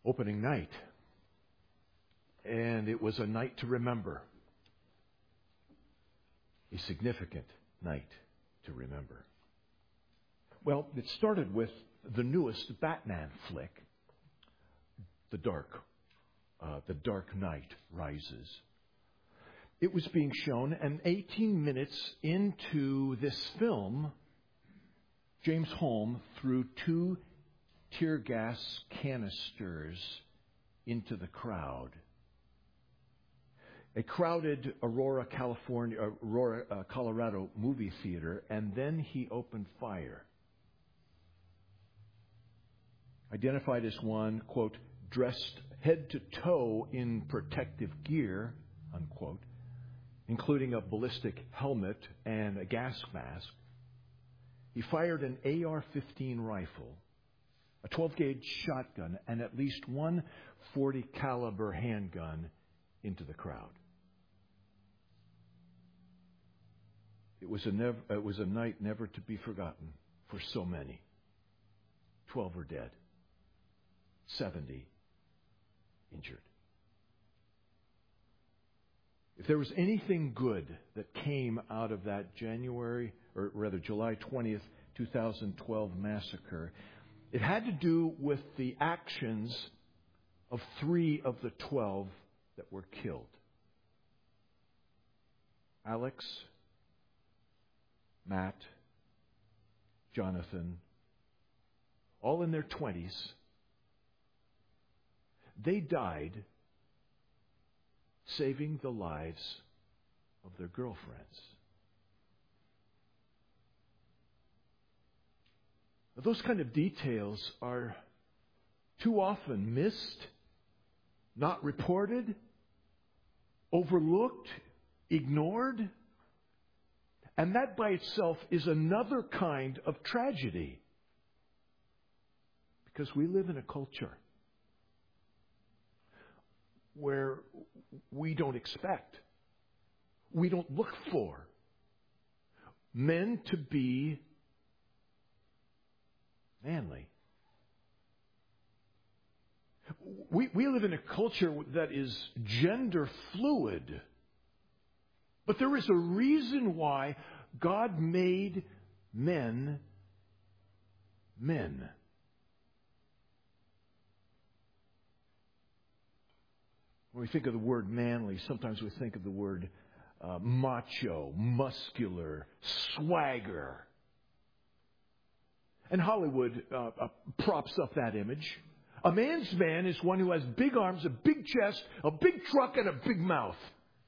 opening night. And it was a night to remember. A significant night to remember. Well, it started with the newest Batman flick, The Dark Knight Rises. It was being shown, and 18 minutes into this film, James Holm threw 2 tear gas canisters into the crowd. A crowded Aurora, Colorado movie theater, and then he opened fire. Identified as one, quote, dressed head to toe in protective gear, unquote, including a ballistic helmet and a gas mask. He fired an AR-15 rifle, a 12-gauge shotgun, and at least one .40 caliber handgun into the crowd. It was a night never to be forgotten for so many. 12 are dead. 70 injured. If there was anything good that came out of that July 20th, 2012 massacre, it had to do with the actions of 3 of the 12 that were killed. Alex, Matt, Jonathan, all in their 20s. They died saving the lives of their girlfriends. Those kind of details are too often missed, not reported, overlooked, ignored. And that by itself is another kind of tragedy. Because we live in a culture where we don't expect, we don't look for men to be manly. We live in a culture that is gender fluid. But there is a reason why God made men men. When we think of the word manly, sometimes we think of the word macho, muscular, swagger. And Hollywood props up that image. A man's man is one who has big arms, a big chest, a big truck, and a big mouth.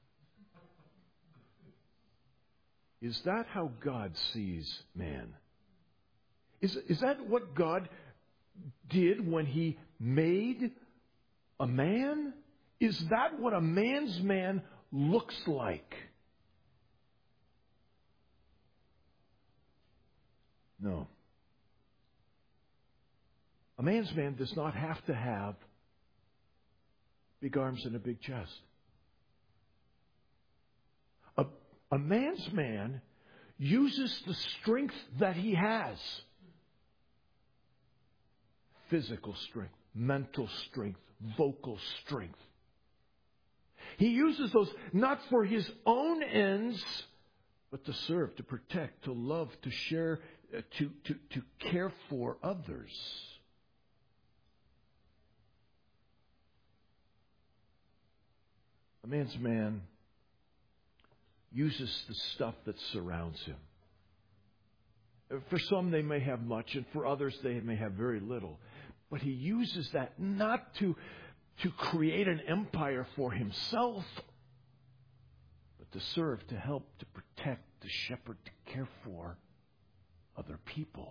Is that how God sees man? Is that what God did when He made a man? Is that what a man's man looks like? No. A man's man does not have to have big arms and a big chest. A man's man uses the strength that he has. Physical strength, mental strength, vocal strength. He uses those not for his own ends, but to serve, to protect, to love, to share, to care for others. A man's man uses the stuff that surrounds him. For some, they may have much, and for others, they may have very little. But he uses that not to create an empire for himself, but to serve, to help, to protect, to shepherd, to care for other people.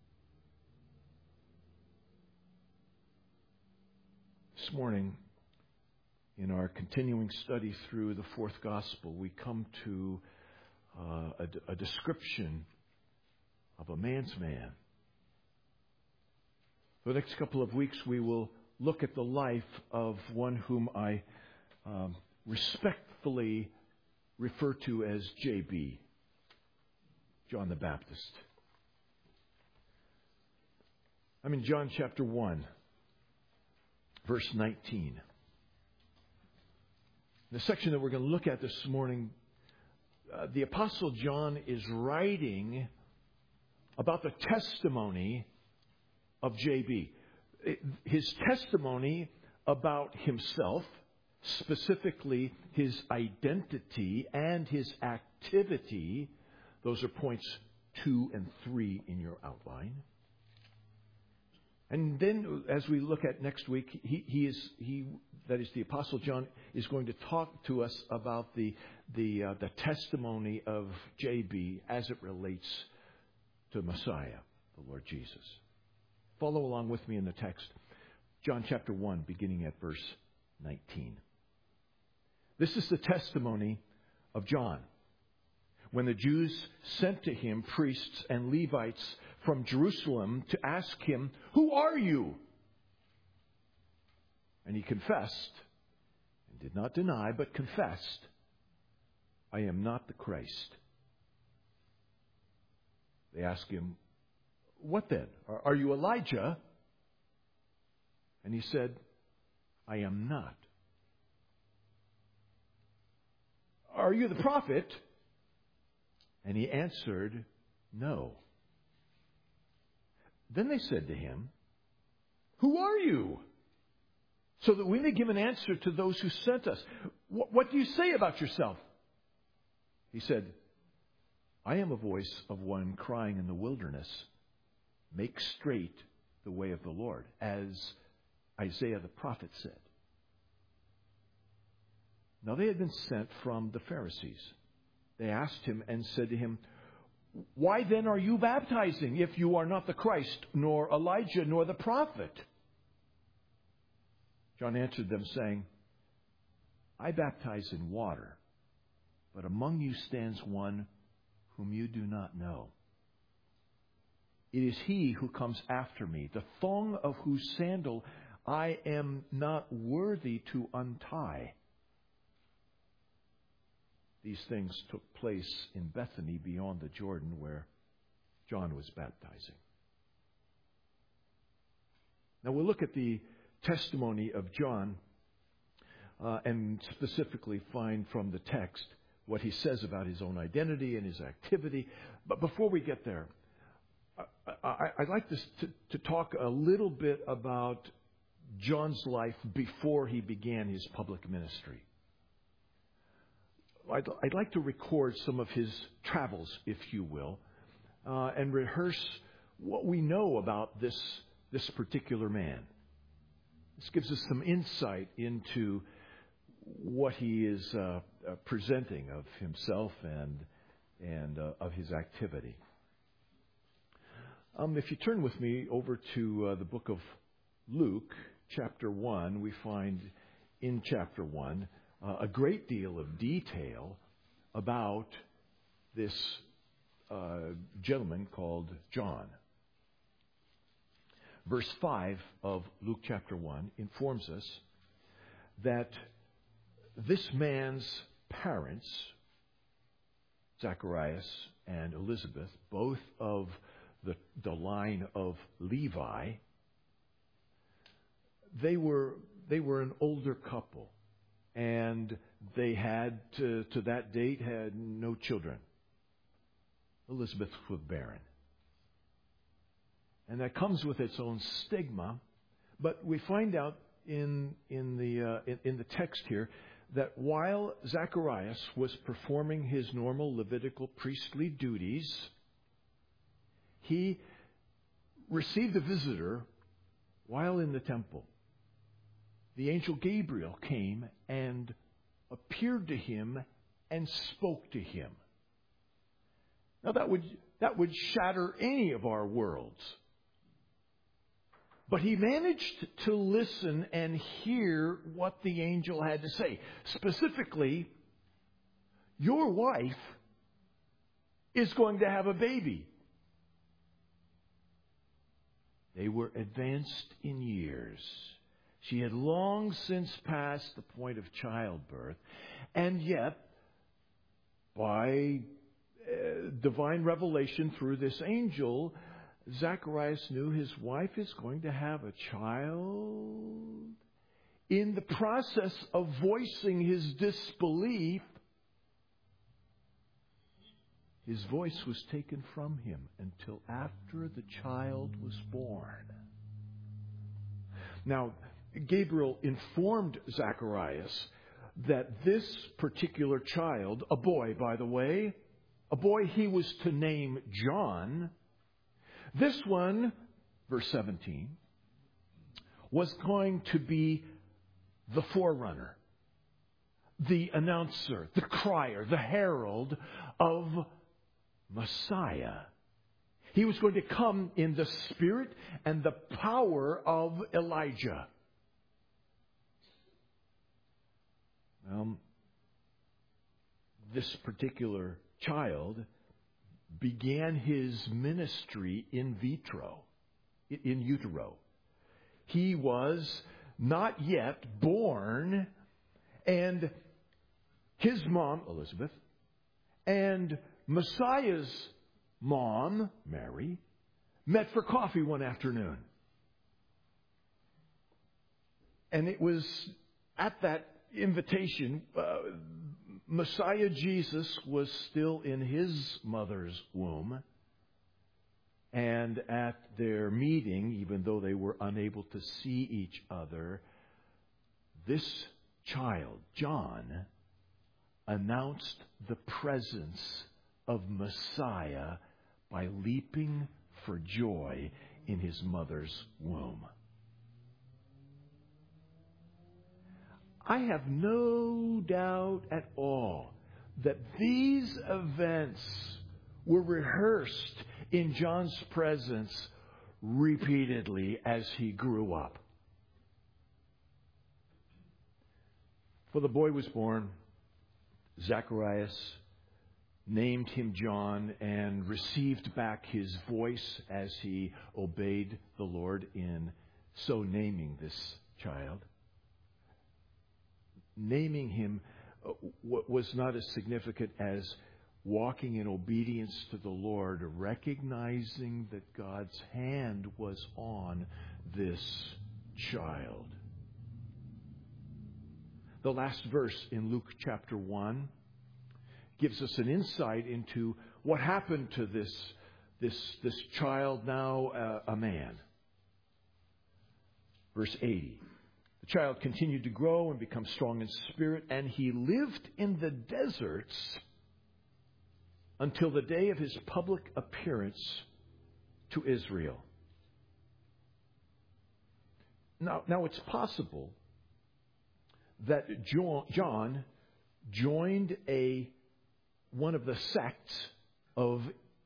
This morning, in our continuing study through the fourth gospel, we come to a description of a man's man. For the next couple of weeks, we will look at the life of one whom I respectfully refer to as JB, John the Baptist. I'm in John chapter 1. verse 19. The section that we're going to look at this morning, the Apostle John is writing about the testimony of J.B. His testimony about himself, specifically his identity and his activity. Those are points 2 and 3 in your outline. And then, as we look at next week, the Apostle John is going to talk to us about the testimony of J.B. as it relates to Messiah, the Lord Jesus. Follow along with me in the text. John chapter 1, beginning at verse 19. This is the testimony of John. When the Jews sent to him priests and Levites from Jerusalem to ask him, "Who are you?" And he confessed, and did not deny, but confessed, "I am not the Christ." They asked him, "What then? Are you Elijah?" And he said, "I am not." "Are you the prophet?" And he answered, "No." Then they said to him, "Who are you? So that we may give an answer to those who sent us. What do you say about yourself?" He said, "I am a voice of one crying in the wilderness, 'Make straight the way of the Lord,' as Isaiah the prophet said." Now they had been sent from the Pharisees. They asked him and said to him, "Why then are you baptizing if you are not the Christ, nor Elijah, nor the prophet?" John answered them, saying, "I baptize in water, but among you stands one whom you do not know. It is he who comes after me, the thong of whose sandal I am not worthy to untie." These things took place in Bethany beyond the Jordan, where John was baptizing. Now we'll look at the testimony of John and specifically find from the text what he says about his own identity and his activity. But before we get there, I'd like to talk a little bit about John's life before he began his public ministry. I'd like to record some of his travels, if you will, and rehearse what we know about this particular man. This gives us some insight into what he is presenting of himself and of his activity. If you turn with me over to the book of Luke, chapter 1, we find in chapter 1 a great deal of detail about this gentleman called John. Verse 5 of Luke chapter 1 informs us that this man's parents, Zacharias and Elizabeth, both of the line of Levi, they were an older couple. And they had, to that date, had no children. Elizabeth was barren. And that comes with its own stigma. But we find out in the text here that while Zacharias was performing his normal Levitical priestly duties, he received a visitor while in the temple. The angel Gabriel came and appeared to him and spoke to him. Now that would shatter any of our worlds. But he managed to listen and hear what the angel had to say. Specifically, your wife is going to have a baby. They were advanced in years. She had long since passed the point of childbirth, and yet, by divine revelation through this angel, Zacharias knew his wife is going to have a child, in the process of voicing his disbelief, his voice was taken from him until after the child was born. Now, Gabriel informed Zacharias that this particular child, a boy, by the way, a boy he was to name John, this one, verse 17, was going to be the forerunner, the announcer, the crier, the herald of Messiah. He was going to come in the spirit and the power of Elijah. This particular child began his ministry in utero. He was not yet born, and his mom, Elizabeth, and Messiah's mom, Mary, met for coffee one afternoon. And it was at that invitation, Messiah Jesus was still in his mother's womb. And at their meeting, even though they were unable to see each other, this child, John, announced the presence of Messiah by leaping for joy in his mother's womb. I have no doubt at all that these events were rehearsed in John's presence repeatedly as he grew up. For the boy was born, Zacharias named him John and received back his voice as he obeyed the Lord in so naming this child. Naming him was not as significant as walking in obedience to the Lord, recognizing that God's hand was on this child. The last verse in Luke chapter 1 gives us an insight into what happened to this child, now a man. Verse 80. The child continued to grow and become strong in spirit, and he lived in the deserts until the day of his public appearance to Israel. Now it's possible that John joined one of the sects of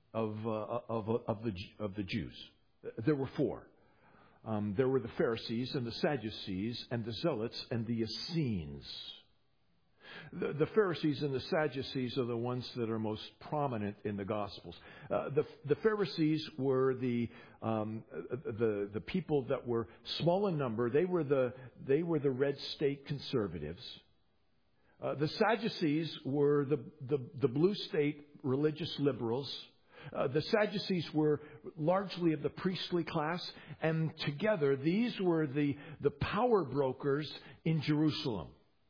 the Jews. There were four. There were the Pharisees and the Sadducees and the Zealots and the Essenes. The Pharisees and the Sadducees are the ones that are most prominent in the Gospels. The Pharisees were the people that were small in number. They were the red state conservatives. The Sadducees were the blue state religious liberals. The Sadducees were largely of the priestly class, and together these were the power brokers in Jerusalem.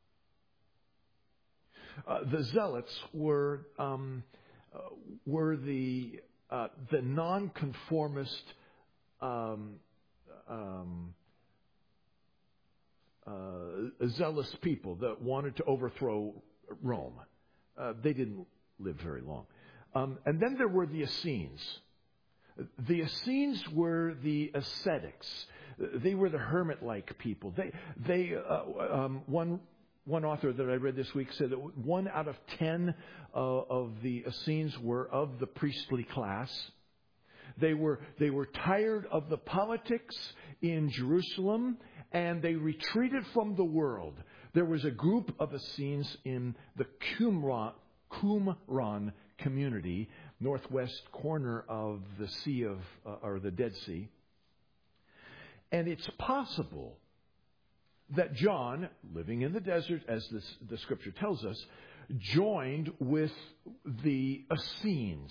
The Zealots were the nonconformist zealous people that wanted to overthrow Rome. They didn't live very long. And then there were the Essenes. The Essenes were the ascetics. They were the hermit-like people. One author that I read this week said that 1 out of 10 of the Essenes were of the priestly class. They were tired of the politics in Jerusalem, and they retreated from the world. There was a group of Essenes in the Qumran community, northwest corner of the Sea or the Dead Sea. And it's possible that John, living in the desert, as the scripture tells us, joined with the Essenes,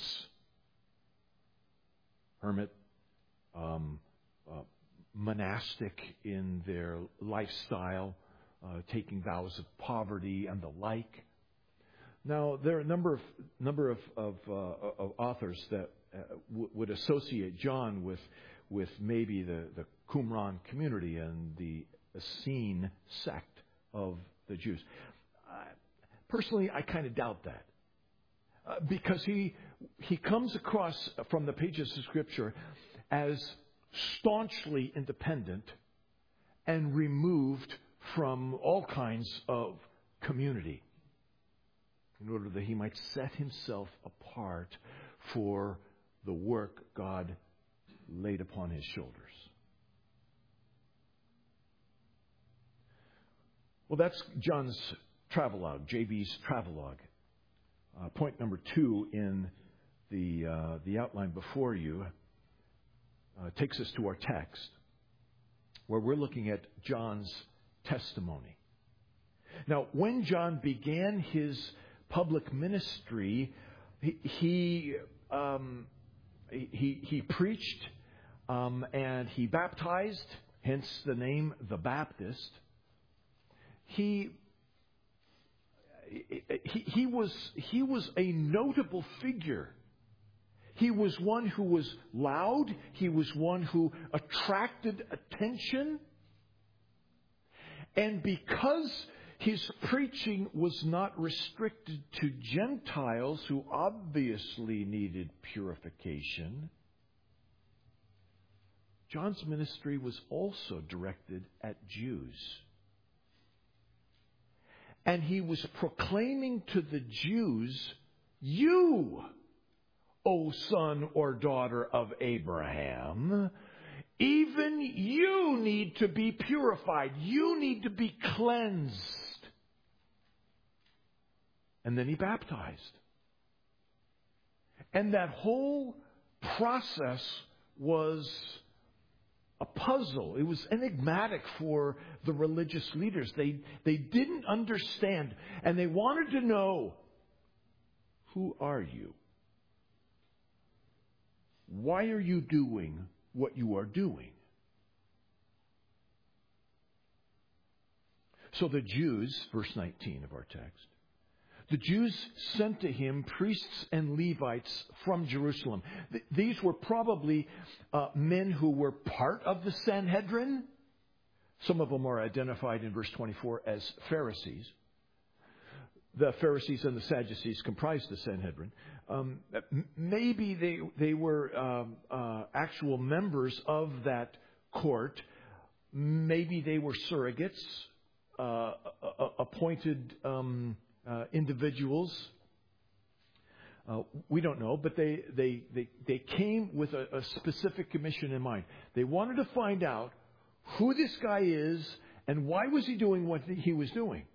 hermit, monastic in their lifestyle, taking vows of poverty and the like. Now, there are a number of authors that would associate John with maybe the Qumran community and the Essene sect of the Jews. Personally, I kind of doubt that. Because he comes across from the pages of Scripture as staunchly independent and removed from all kinds of community in order that he might set himself apart for the work God laid upon his shoulders. Well, that's John's travelogue, JB's travelogue. Point number 2 in the outline before you takes us to our text, where we're looking at John's testimony. Now, when John began his public ministry, he preached and he baptized, hence the name the Baptist. He was a notable figure. He was one who was loud. He was one who attracted attention. And because his preaching was not restricted to Gentiles who obviously needed purification, John's ministry was also directed at Jews. And he was proclaiming to the Jews, "You, O son or daughter of Abraham, even you need to be purified. You need to be cleansed." And then he baptized. And that whole process was a puzzle. It was enigmatic for the religious leaders. They didn't understand, and they wanted to know, who are you? Why are you doing what you are doing? So the Jews, verse 19 of our text, the Jews sent to him priests and Levites from Jerusalem. These were probably men who were part of the Sanhedrin. Some of them are identified in verse 24 as Pharisees. The Pharisees and the Sadducees comprised the Sanhedrin. Maybe they were actual members of that court. Maybe they were surrogates, appointed individuals. We don't know, but they came with a specific commission in mind. They wanted to find out who this guy is and why was he doing what he was doing.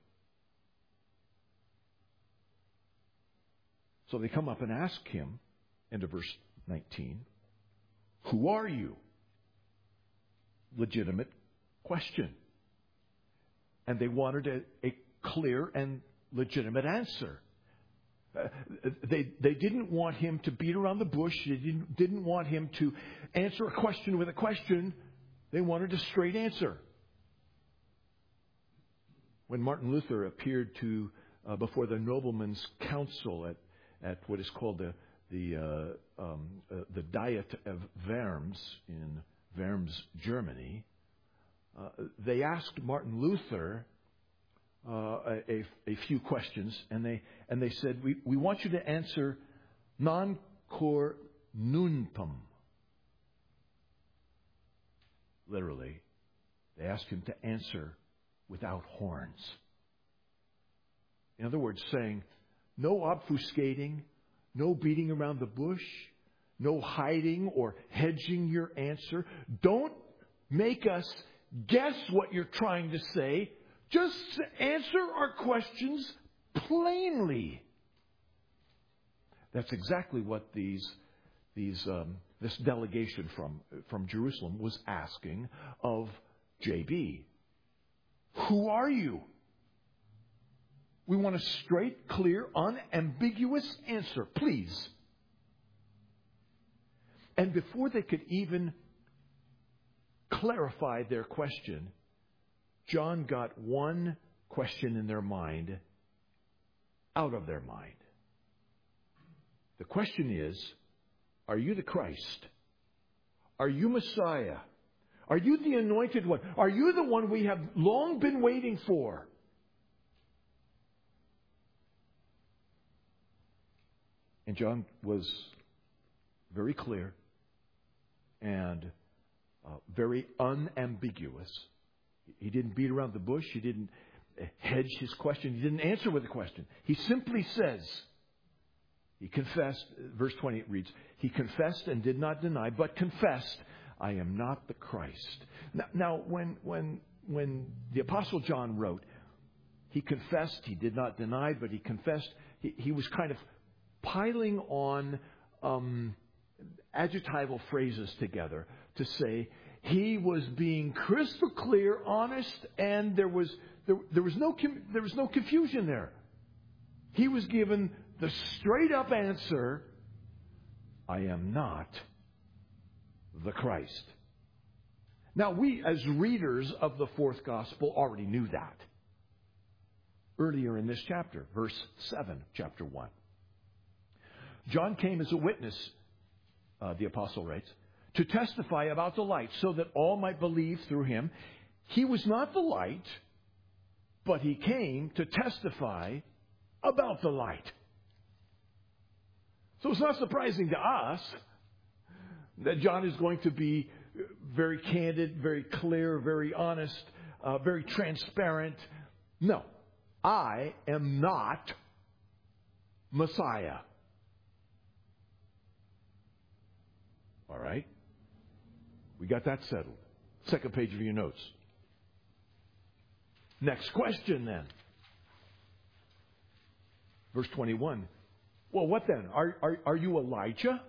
So they come up and ask him, into verse 19, "Who are you?" Legitimate question. And they wanted a clear and legitimate answer. They didn't want him to beat around the bush. They didn't want him to answer a question with a question. They wanted a straight answer. When Martin Luther appeared before the noblemen's council at what is called the Diet of Worms in Worms, Germany, they asked Martin Luther a few questions, and they said, we want you to answer non cor nunpum. Literally, they asked him to answer without horns. In other words, saying, no obfuscating, no beating around the bush, no hiding or hedging your answer. Don't make us guess what you're trying to say. Just answer our questions plainly. That's exactly what this delegation from Jerusalem was asking of JB. Who are you? We want a straight, clear, unambiguous answer, please. And before they could even clarify their question, John got one question in their mind out of their mind. The question is, are you the Christ? Are you Messiah? Are you the Anointed One? Are you the one we have long been waiting for? And John was very clear and very unambiguous. He didn't beat around the bush. He didn't hedge his question. He didn't answer with a question. He simply says, he confessed, verse 20 reads, he confessed and did not deny, but confessed, I am not the Christ. Now when the Apostle John wrote, he confessed, he did not deny, but he confessed, he was kind of piling on adjectival phrases together to say he was being crystal clear, honest, and there was no confusion there. He was given the straight up answer, I am not the Christ. Now we as readers of the fourth gospel already knew that. Earlier in this chapter, verse 7, chapter 1. John came as a witness, the apostle writes, to testify about the light so that all might believe through him. He was not the light, but he came to testify about the light. So it's not surprising to us that John is going to be very candid, very clear, very honest, very transparent. No, I am not Messiah. All right? We got that settled. Second page of your notes. Next question then. Verse 21. Well, what then? Are you Elijah?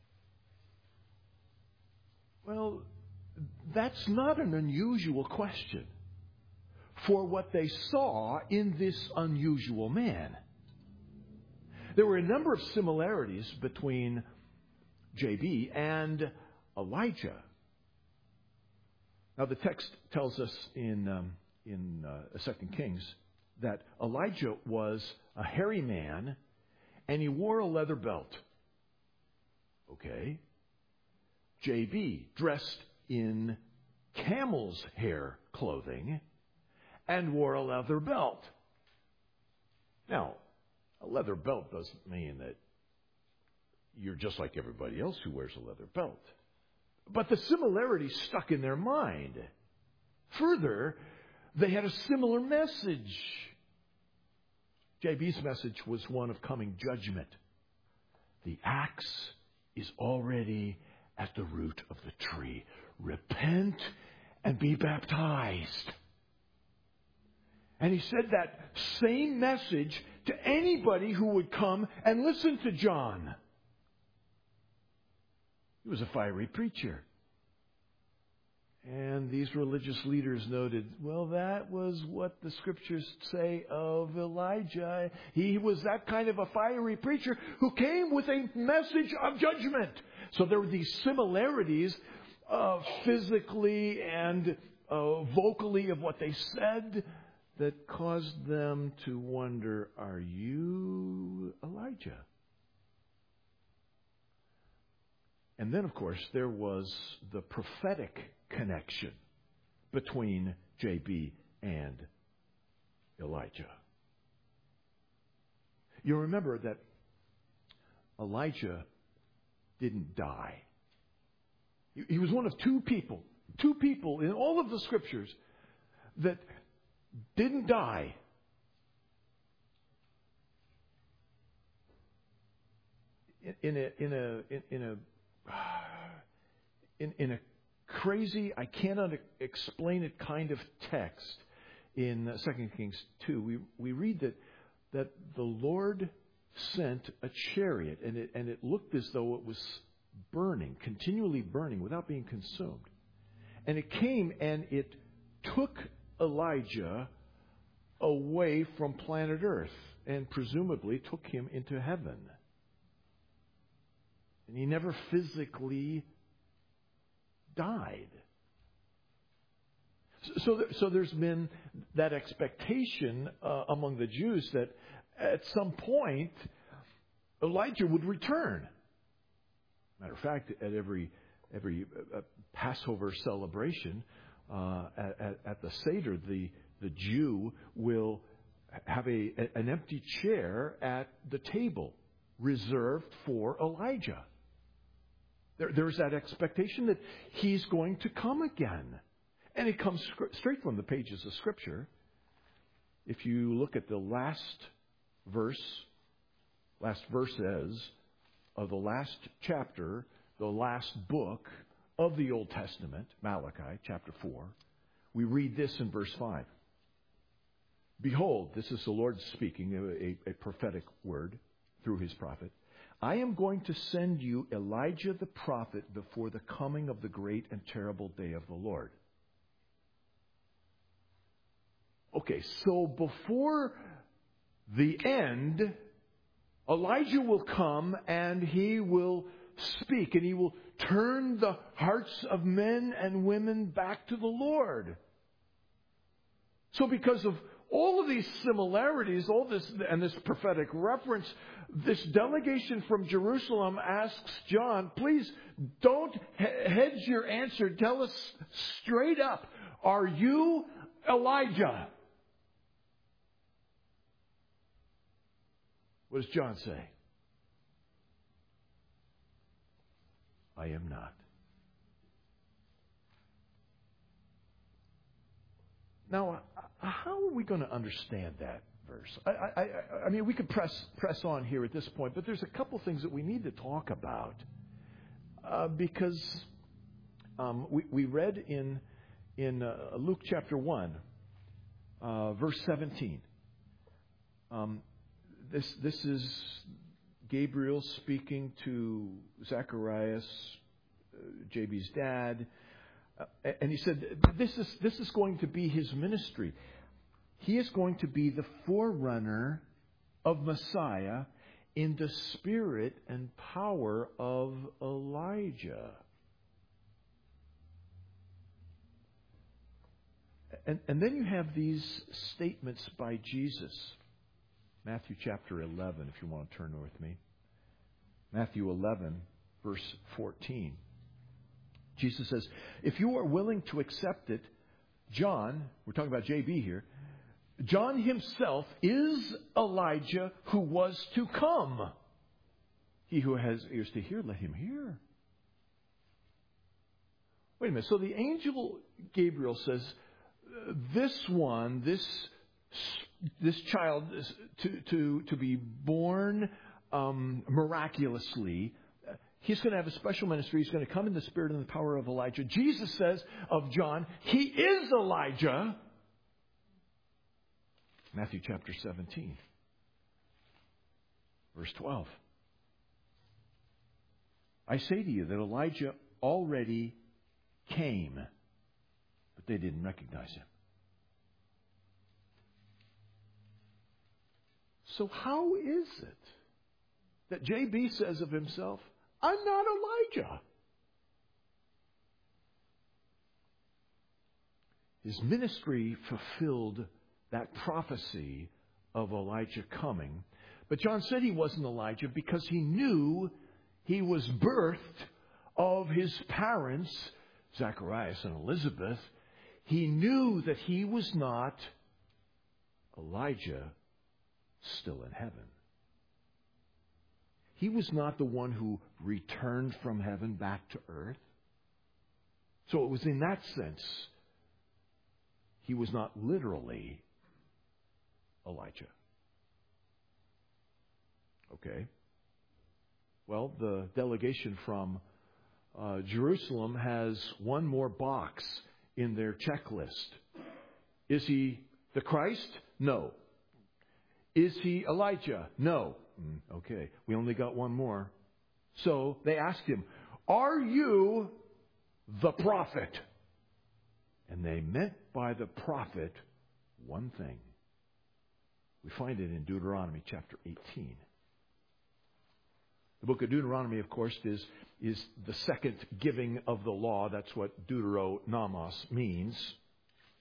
Well, that's not an unusual question for what they saw in this unusual man. There were a number of similarities between JB and Elijah. Now, the text tells us in 2 Kings that Elijah was a hairy man and he wore a leather belt. Okay. JB dressed in camel's hair clothing and wore a leather belt. Now, a leather belt doesn't mean that you're just like everybody else who wears a leather belt. But the similarity stuck in their mind. Further, they had a similar message. JB's message was one of coming judgment. The axe is already at the root of the tree. Repent and be baptized. And he said that same message to anybody who would come and listen to John. He was a fiery preacher. And these religious leaders noted, well, that was what the scriptures say of Elijah. He was that kind of a fiery preacher who came with a message of judgment. So there were these similarities physically and vocally of what they said that caused them to wonder, are you Elijah? And then, of course, there was the prophetic connection between JB and Elijah. You remember that Elijah didn't die. He was one of two people in all of the scriptures that didn't die. In a crazy, I cannot explain it kind of text in 2 Kings 2, we read that the Lord sent a chariot, and it looked as though it was burning, continually burning, without being consumed. And it came and it took Elijah away from planet Earth, and presumably took him into heaven. And he never physically died. So there's been that expectation among the Jews that at some point Elijah would return. Matter of fact, at every Passover celebration, at the Seder, the Jew will have an empty chair at the table reserved for Elijah. There's that expectation that he's going to come again. And it comes straight from the pages of Scripture. If you look at the last verses of the last chapter, the last book of the Old Testament, Malachi, chapter 4, we read this in verse 5. Behold, this is the Lord speaking, a prophetic word through his prophet. I am going to send you Elijah the prophet before the coming of the great and terrible day of the Lord. Okay, so before the end, Elijah will come and he will speak and he will turn the hearts of men and women back to the Lord. So because of all of these similarities, all this and this prophetic reference, this delegation from Jerusalem asks John, please don't hedge your answer. Tell us straight up, are you Elijah? What does John say? I am not. Now, how are we going to understand that verse? I mean, we could press on here at this point, but there's a couple things that we need to talk about because we read in Luke chapter 1, verse 17. This is Gabriel speaking to Zacharias, JB's dad. And he said, this is going to be his ministry. He is going to be the forerunner of Messiah in the spirit and power of Elijah. And then you have these statements by Jesus. Matthew chapter 11, if you want to turn with me. Matthew 11, verse 14. Jesus says, if you are willing to accept it, John, we're talking about JB here, John himself is Elijah who was to come. He who has ears to hear, let him hear. Wait a minute. So the angel Gabriel says, this child is to be born miraculously. He's going to have a special ministry. He's going to come in the spirit and the power of Elijah. Jesus says of John, he is Elijah. Matthew chapter 17, verse 12. I say to you that Elijah already came, but they didn't recognize him. So how is it that JB says of himself, I'm not Elijah? His ministry fulfilled that prophecy of Elijah coming. But John said he wasn't Elijah because he knew he was birthed of his parents, Zacharias and Elizabeth. He knew that he was not Elijah still in heaven. He was not the one who returned from heaven back to earth. So it was in that sense, he was not literally Elijah. Okay. Well, the delegation from Jerusalem has one more box in their checklist. Is he the Christ? No. Is he Elijah? No. Okay, we only got one more. So they asked him, are you the prophet? And they meant by the prophet one thing. We find it in Deuteronomy chapter 18. The book of Deuteronomy, of course, is the second giving of the law. That's what Deuteronomos means.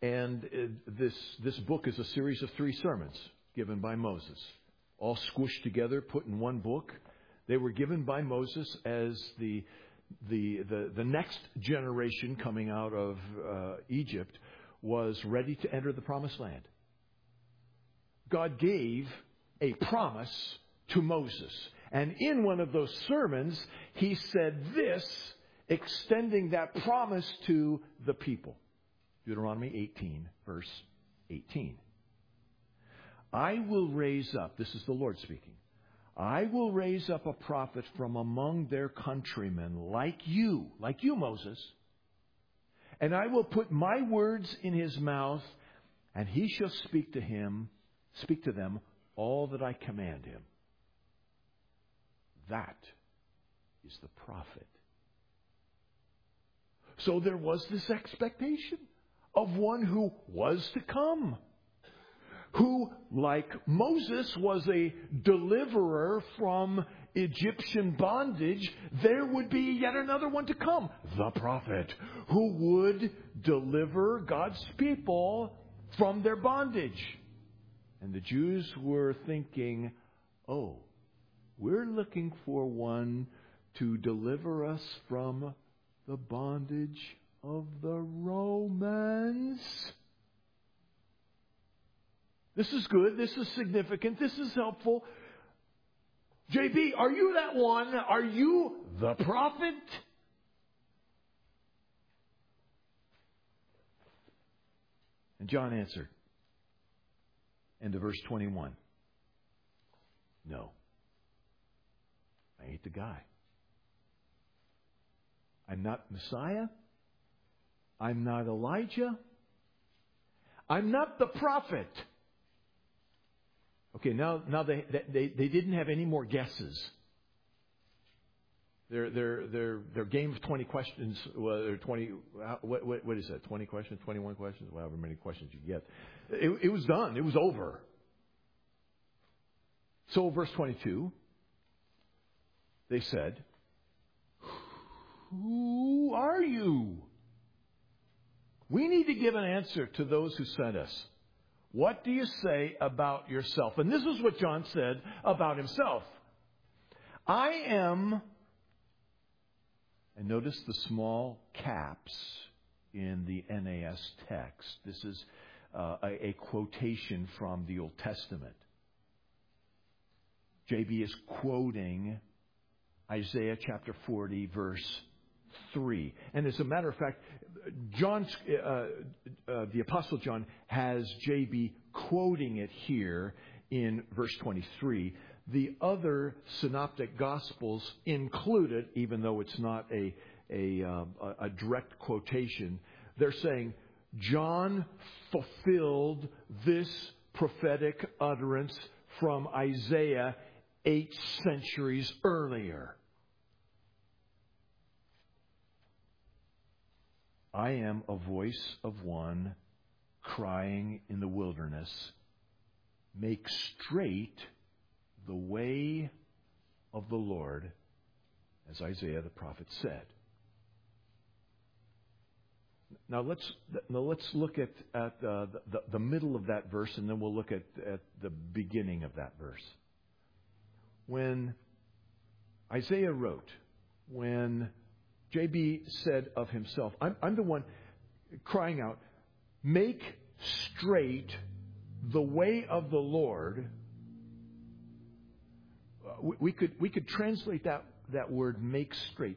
And this book is a series of 3 sermons given by Moses, all squished together, put in one book. They were given by Moses as the next generation coming out of Egypt was ready to enter the Promised Land. God gave a promise to Moses. And in one of those sermons, he said this, extending that promise to the people. Deuteronomy 18, verse 18. I will raise up, this is the Lord speaking, I will raise up a prophet from among their countrymen like you, Moses, and I will put my words in his mouth, and he shall speak to them all that I command him. That is the prophet. So there was this expectation of one who was to come, who, like Moses, was a deliverer from Egyptian bondage. There would be yet another one to come, the prophet, who would deliver God's people from their bondage. And the Jews were thinking, oh, we're looking for one to deliver us from the bondage of the Romans. This is good. This is significant. This is helpful. JB, are you that one? Are you the prophet? And John answered. End of verse 21. No. I ain't the guy. I'm not Messiah. I'm not Elijah. I'm not the prophet. Okay, now they didn't have any more guesses. Their game of 20 questions, or 20, what is that? 20 questions, 21 questions, however many questions you get. It was done. It was over. So verse 22, they said, who are you? We need to give an answer to those who sent us. What do you say about yourself? And this is what John said about himself. I am, and notice the small caps in the NAS text. This is a quotation from the Old Testament. JB is quoting Isaiah chapter 40, verse 3. And as a matter of fact, the Apostle John has JB quoting it here in verse 23. The other synoptic gospels included, even though it's not a direct quotation, they're saying John fulfilled this prophetic utterance from Isaiah 8 centuries earlier. I am a voice of one crying in the wilderness, make straight the way of the Lord, as Isaiah the prophet said. Now let's look at the middle of that verse, and then we'll look at the beginning of that verse. When Isaiah wrote, when JB said of himself, I'm the one crying out, make straight the way of the Lord. We could translate that word make straight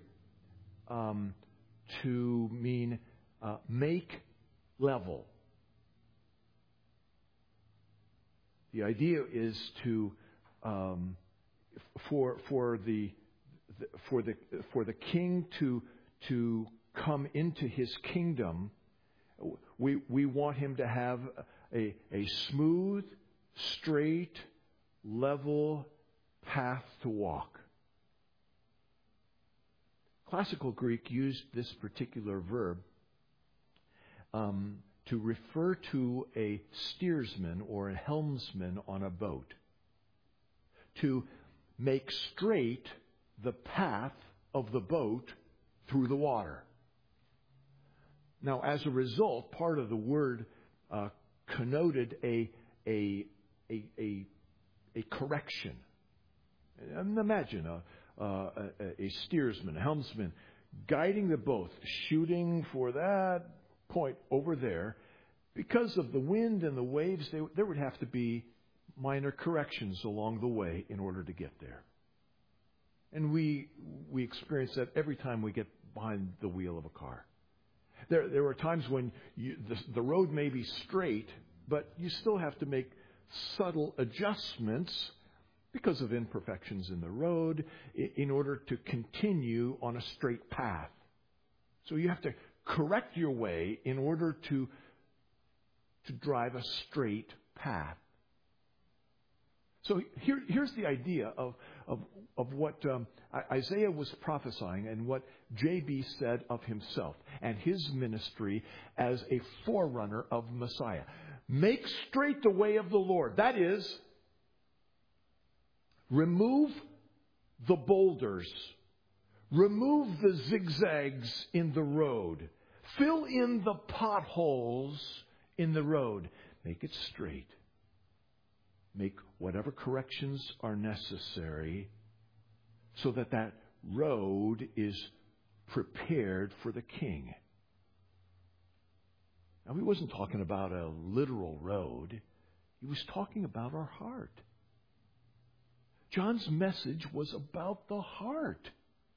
to mean make level. The idea is to for the king to come into his kingdom, we want him to have a smooth, straight, level path to walk. Classical Greek used this particular verb to refer to a steersman or a helmsman on a boat, to make straight the path of the boat through the water. Now, as a result, part of the word connoted a correction. And imagine a steersman, a helmsman, guiding the boat, shooting for that point over there. Because of the wind and the waves, there would have to be minor corrections along the way in order to get there. And we experience that every time we get behind the wheel of a car. There are times when the road may be straight, but you still have to make subtle adjustments because of imperfections in the road in order to continue on a straight path. So you have to correct your way in order to drive a straight path. So here's the idea of what Isaiah was prophesying and what J.B. said of himself and his ministry as a forerunner of Messiah. Make straight the way of the Lord. That is, remove the boulders. Remove the zigzags in the road. Fill in the potholes in the road. Make it straight. Make whatever corrections are necessary so that road is prepared for the king. Now, he wasn't talking about a literal road. He was talking about our heart. John's message was about the heart.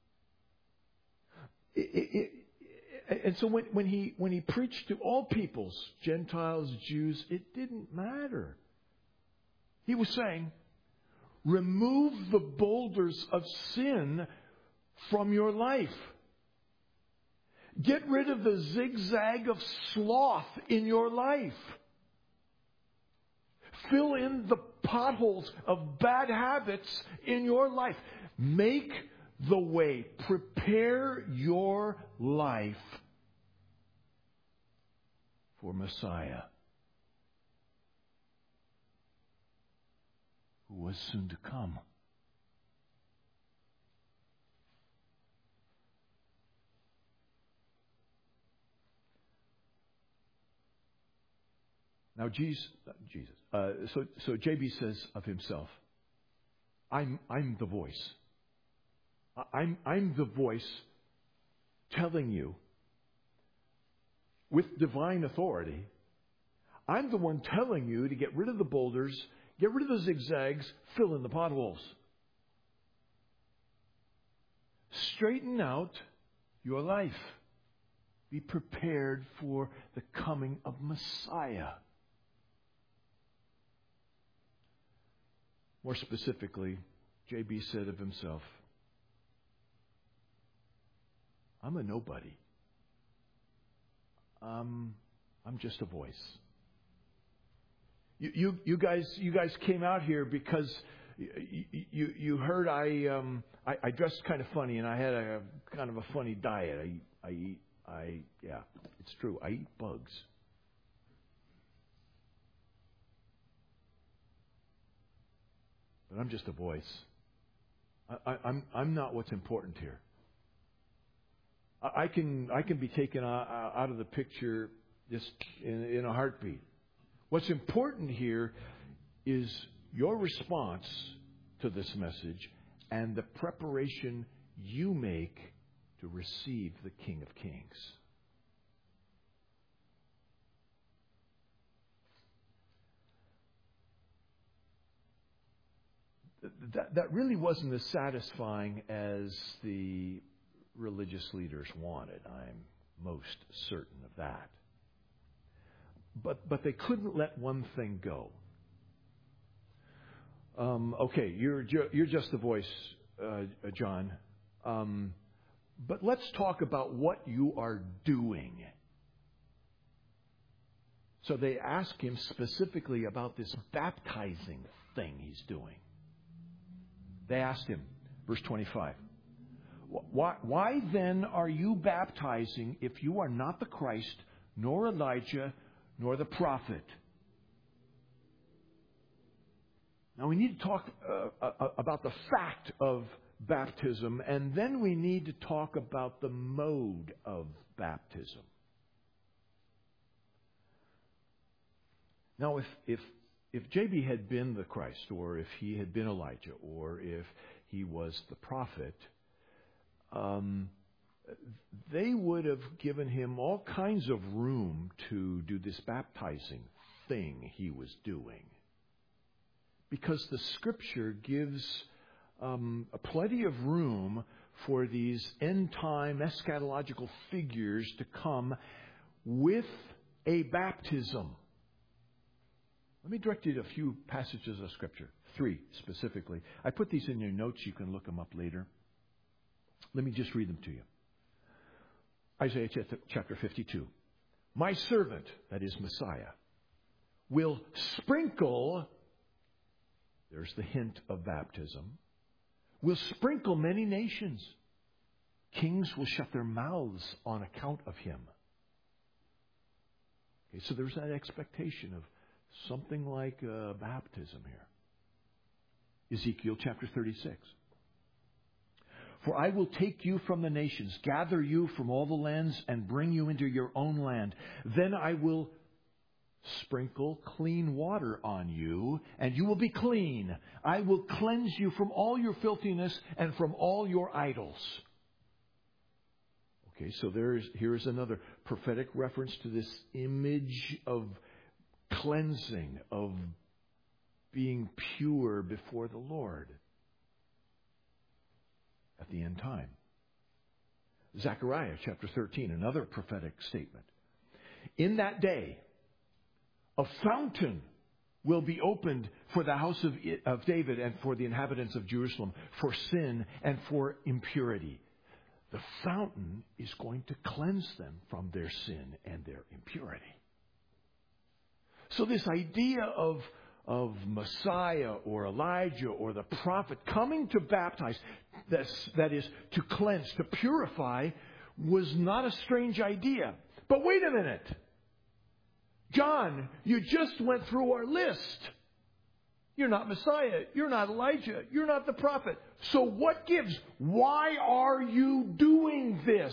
And so when he preached to all peoples, Gentiles, Jews, it didn't matter. He was saying, remove the boulders of sin from your life. Get rid of the zigzag of sloth in your life. Fill in the potholes of bad habits in your life. Make the way. Prepare your life for Messiah, who was soon to come. Now, so J.B. says of himself, I'm the voice. I'm the voice telling you with divine authority. I'm the one telling you to get rid of the boulders, get rid of the zigzags, fill in the potholes. Straighten out your life. Be prepared for the coming of Messiah. More specifically, J.B. said of himself, I'm a nobody. I'm just a voice. You guys came out here because you heard I dressed kind of funny and I had a kind of a funny diet. Yeah, it's true. I eat bugs. But I'm just a voice. I'm not what's important here. I can be taken out of the picture just in a heartbeat. What's important here is your response to this message and the preparation you make to receive the King of Kings. That really wasn't as satisfying as the religious leaders wanted. I'm most certain of that. But they couldn't let one thing go. Okay, you're just a voice, John. But let's talk about what you are doing. So they ask him specifically about this baptizing thing he's doing. They asked him, verse 25, why then are you baptizing if you are not the Christ, nor Elijah, nor the prophet? Now we need to talk about the fact of baptism, and then we need to talk about the mode of baptism. Now, if J.B. had been the Christ, or if he had been Elijah, or if he was the prophet, they would have given him all kinds of room to do this baptizing thing he was doing. Because the Scripture gives plenty of room for these end-time eschatological figures to come with a baptism. Let me direct you to a few passages of Scripture, 3 specifically. I put these in your notes. You can look them up later. Let me just read them to you. Isaiah chapter 52. My servant, that is Messiah, will sprinkle, there's the hint of baptism, will sprinkle many nations. Kings will shut their mouths on account of him. Okay, so there's that expectation of something like baptism here. Ezekiel chapter 36. For I will take you from the nations, gather you from all the lands, and bring you into your own land. Then I will sprinkle clean water on you, and you will be clean. I will cleanse you from all your filthiness and from all your idols. Okay, so here's another prophetic reference to this image of cleansing, of being pure before the Lord at the end time. Zechariah chapter 13, another prophetic statement. In that day, a fountain will be opened for the house of David and for the inhabitants of Jerusalem, for sin and for impurity. The fountain is going to cleanse them from their sin and their impurity. So this idea of Messiah or Elijah or the prophet coming to baptize, that is, to cleanse, to purify, was not a strange idea. But wait a minute. John, you just went through our list. You're not Messiah. You're not Elijah. You're not the prophet. So what gives? Why are you doing this?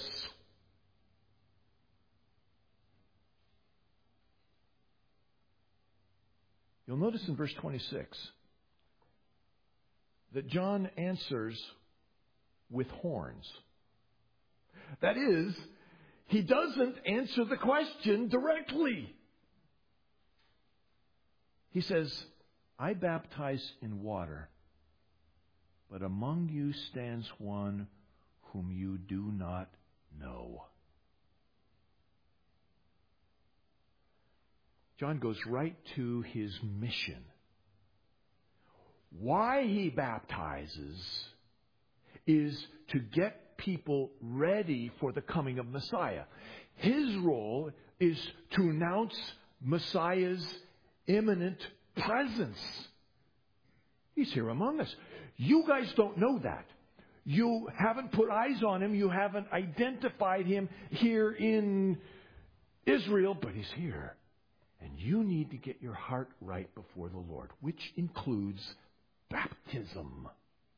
You'll notice in verse 26 that John answers with horns. That is, he doesn't answer the question directly. He says, I baptize in water, but among you stands one whom you do not know. John goes right to his mission. Why he baptizes is to get people ready for the coming of Messiah. His role is to announce Messiah's imminent presence. He's here among us. You guys don't know that. You haven't put eyes on him. You haven't identified him here in Israel, but he's here. And you need to get your heart right before the Lord, which includes baptism.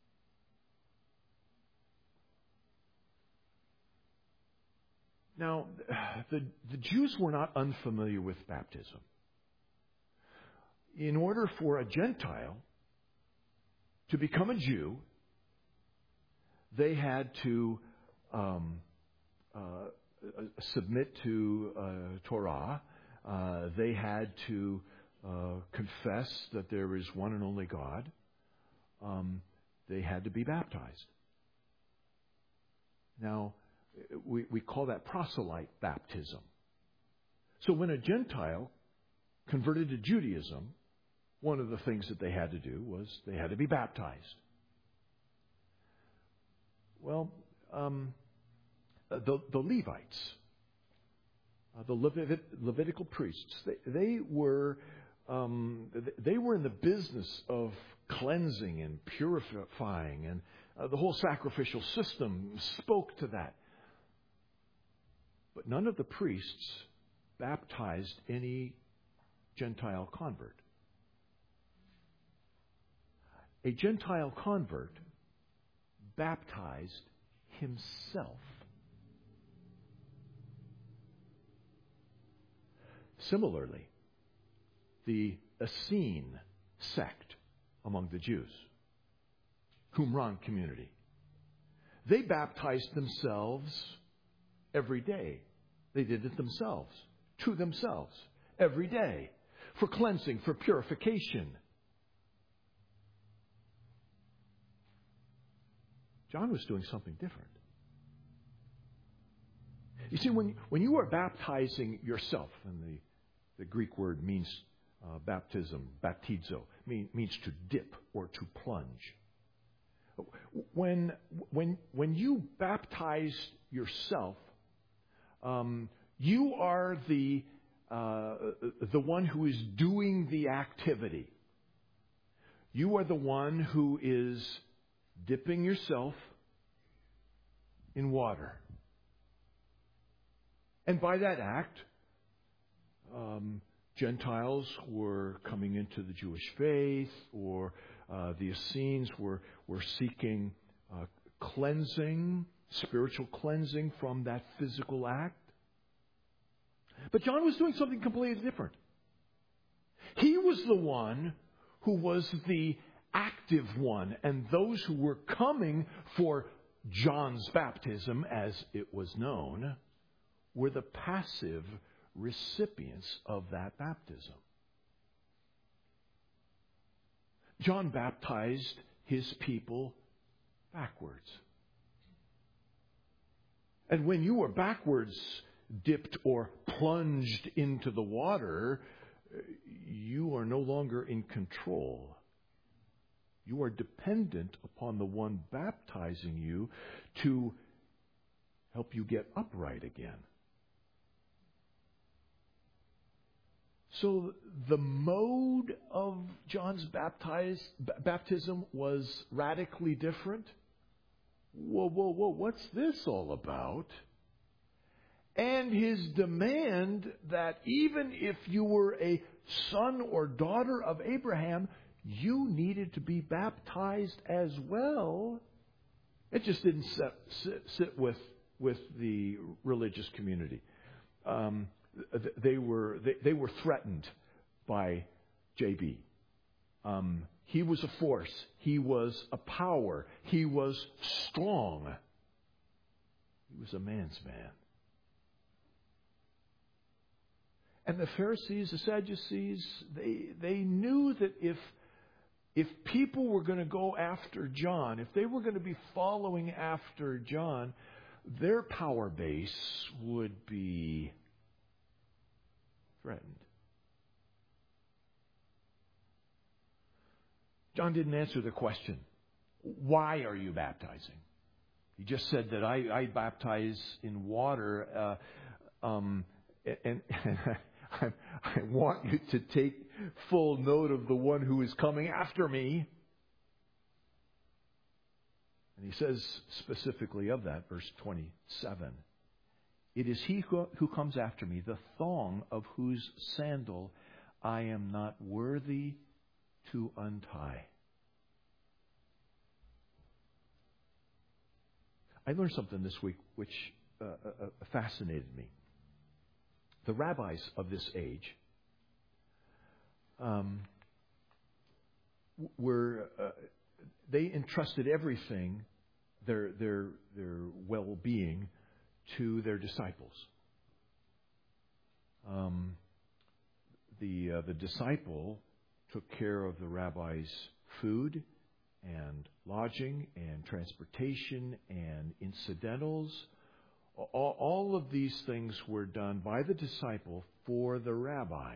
Now, the Jews were not unfamiliar with baptism. In order for a Gentile to become a Jew, they had to submit to Torah. They had to confess that there is one and only God. They had to be baptized. Now, we call that proselyte baptism. So when a Gentile converted to Judaism, one of the things that they had to do was they had to be baptized. Well, the Levites, the Levitical priests, they were in the business of cleansing and purifying, and the whole sacrificial system spoke to that. But none of the priests baptized any Gentile convert. A Gentile convert baptized himself. Similarly, the Essene sect among the Jews, Qumran community. They baptized themselves every day. They did it themselves, to themselves, every day, for cleansing, for purification. John was doing something different. You see, when you are baptizing yourself, and the Greek word means baptism, baptizo, means to dip or to plunge. When you baptize yourself, you are the one who is doing the activity. You are the one who is dipping yourself in water. And by that act, Gentiles were coming into the Jewish faith, or the Essenes were seeking cleansing, spiritual cleansing from that physical act. But John was doing something completely different. He was the one who was the active one, and those who were coming for John's baptism, as it was known, were the passive recipients of that baptism. John baptized his people backwards. And when you were backwards dipped or plunged into the water, you are no longer in control. You are dependent upon the one baptizing you to help you get upright again. So the mode of John's baptism was radically different. Whoa, what's this all about? And his demand that even if you were a son or daughter of Abraham, you needed to be baptized as well. It just didn't sit with the religious community. They were threatened by J.B. He was a force. He was a power. He was strong. He was a man's man. And the Pharisees, the Sadducees, they knew that if people were going to go after John, if they were going to be following after John, their power base would be threatened. John didn't answer the question, why are you baptizing? He just said that I baptize in water, and I want you to take full note of the one who is coming after me. And he says specifically of that, verse 27, it is he who comes after me, the thong of whose sandal I am not worthy to untie. I learned something this week which fascinated me. The rabbis of this age they entrusted everything, their well-being, to their disciples. The disciple took care of the rabbi's food and lodging and transportation and incidentals. All of these things were done by the disciple for the rabbi.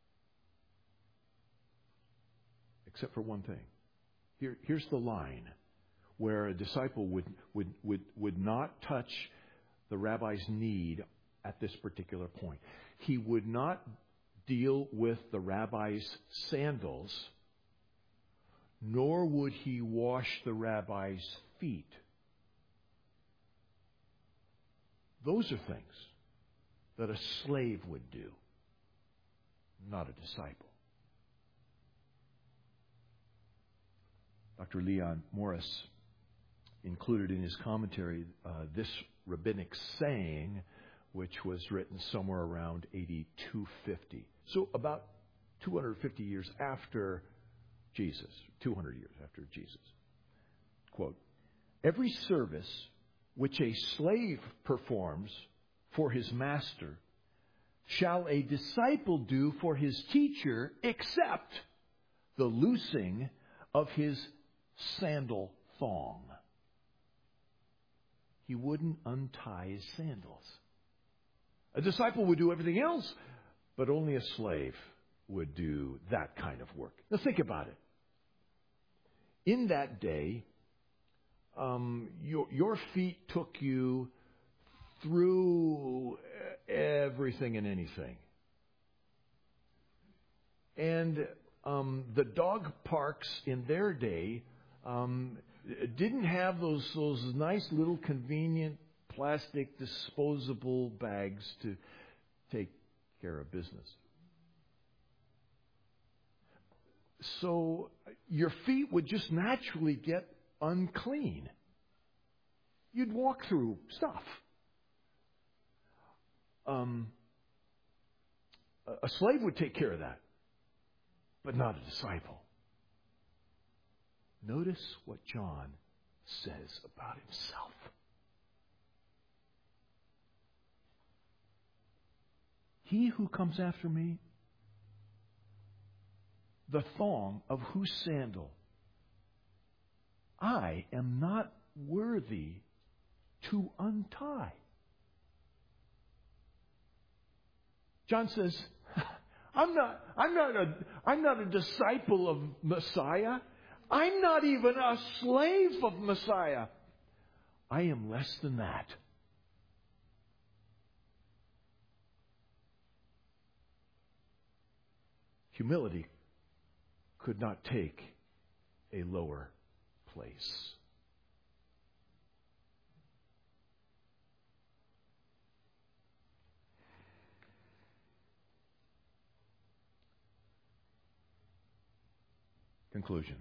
Except for one thing. Here's the line where a disciple would not touch the rabbi's need at this particular point. He would not deal with the rabbi's sandals, nor would he wash the rabbi's feet. Those are things that a slave would do, not a disciple. Dr. Leon Morris included in his commentary this rabbinic saying, which was written somewhere around AD 250. So about 250 years after Jesus, 200 years after Jesus. Quote, "Every service which a slave performs for his master shall a disciple do for his teacher, except the loosing of his sandal thong." He wouldn't untie his sandals. A disciple would do everything else, but only a slave would do that kind of work. Now think about it. In that day, your feet took you through everything and anything. And the dog parks in their day didn't have those nice little convenient plastic disposable bags to take care of business. So your feet would just naturally get unclean. You'd walk through stuff. A slave would take care of that, but not a disciple. Notice what John says about himself. "He who comes after me, the thong of whose sandal I am not worthy to untie." John says, I'm not a disciple of Messiah. I'm not even a slave of Messiah. I am less than that. Humility could not take a lower place. Conclusion.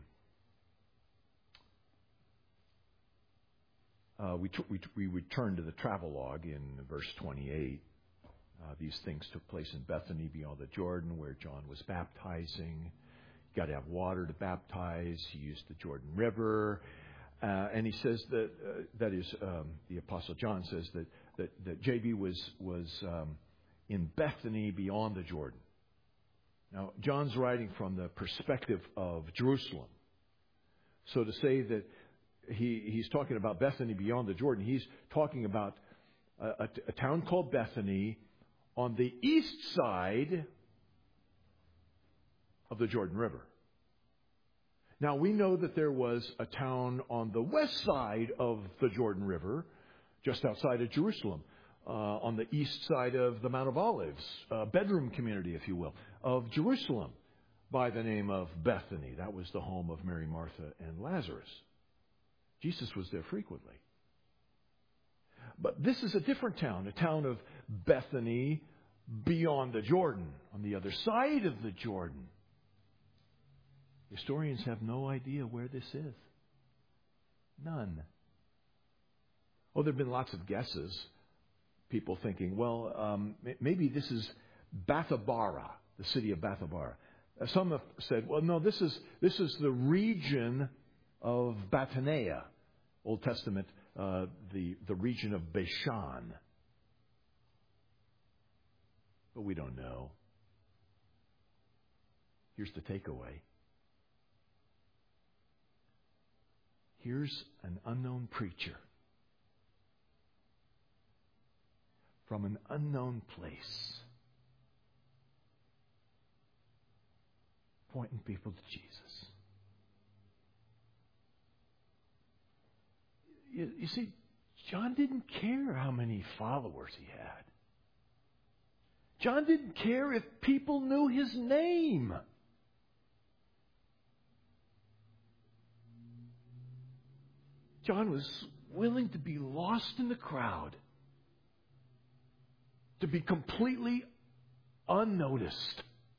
We return to the travelogue in verse 28. These things took place in Bethany beyond the Jordan, where John was baptizing. You got to have water to baptize. He used the Jordan River, and he says that is the Apostle John says that JB was in Bethany beyond the Jordan. Now, John's writing from the perspective of Jerusalem. So to say that he's talking about Bethany beyond the Jordan, he's talking about a town called Bethany on the east side of the Jordan River. Now, we know that there was a town on the west side of the Jordan River, just outside of Jerusalem, on the east side of the Mount of Olives, a bedroom community, if you will, of Jerusalem, by the name of Bethany. That was the home of Mary, Martha, and Lazarus. Jesus was there frequently. But this is a different town, a town of Bethany beyond the Jordan, on the other side of the Jordan. Historians have no idea where this is. None. Oh, there have been lots of guesses. People thinking, well, maybe this is Bethabara, the city of Bethabara. Some have said, well, no, this is the region of Batanea, Old Testament, the region of Bashan. But we don't know. Here's the takeaway. Here's an unknown preacher from an unknown place, pointing people to Jesus. You see, John didn't care how many followers he had. John didn't care if people knew his name. John was willing to be lost in the crowd, to be completely unnoticed.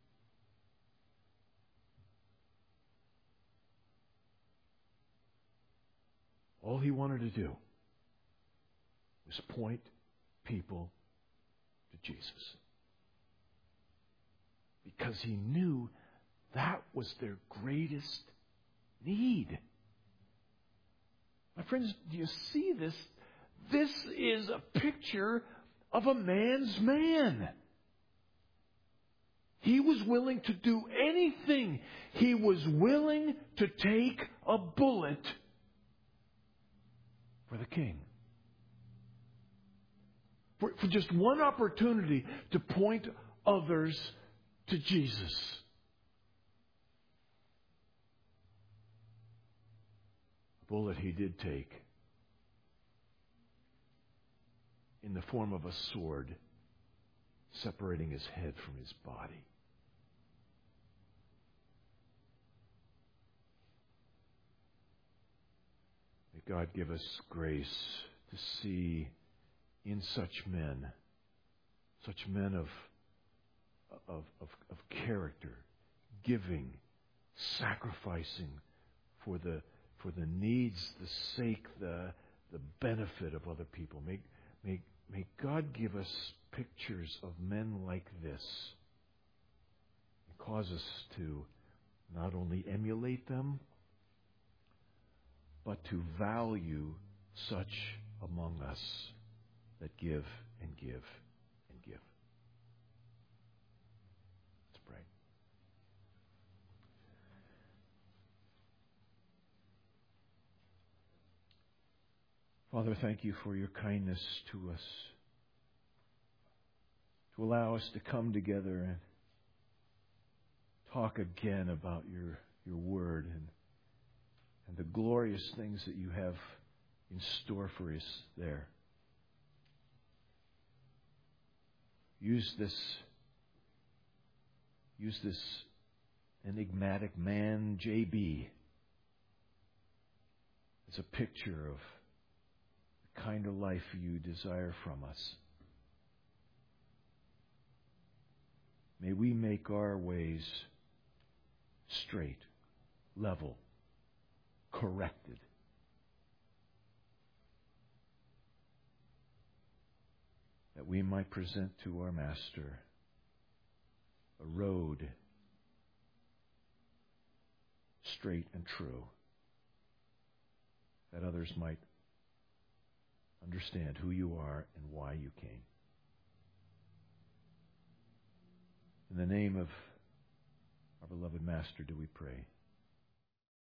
All he wanted to do was point people to Jesus. because he knew that was their greatest need. My friends, do you see this? This is a picture of a man's man. He was willing to do anything. He was willing to take a bullet for the king. For just one opportunity to point others to Jesus. A bullet he did take in the form of a sword, separating his head from his body. May God give us grace to see in such men of character, giving, sacrificing for the needs, the sake, the benefit of other people. May God give us pictures of men like this and cause us to not only emulate them, but to value such among us that give and give and give. Let's pray. Father, thank you for your kindness to us, to allow us to come together and talk again about your word and the glorious things that you have in store for us there. Use this enigmatic man, J.B., as a picture of the kind of life you desire from us. May we make our ways straight, level, corrected. That we might present to our Master a road straight and true, that others might understand who you are and why you came. In the name of our beloved Master do we pray.